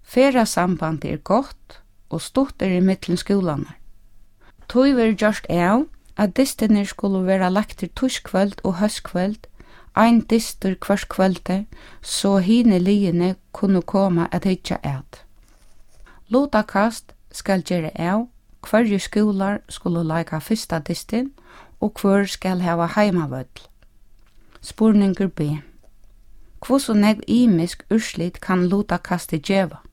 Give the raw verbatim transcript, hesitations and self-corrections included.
Ferðasamband er gott og stutt er i mittlen skúlanar. Tøy verður gjørt av at distinir skulle vera lagt til tuskvöld og høstkvöld, ein distur hvers kvölde, så hine liene kunne koma at hitja at. Lutakast skal gjøre av hverju skúlar skulle leika fyrsta distin og hver skal hava heimavøll. Spurningur B. Hvorso negv imisk urslit kan lutakasti djeva?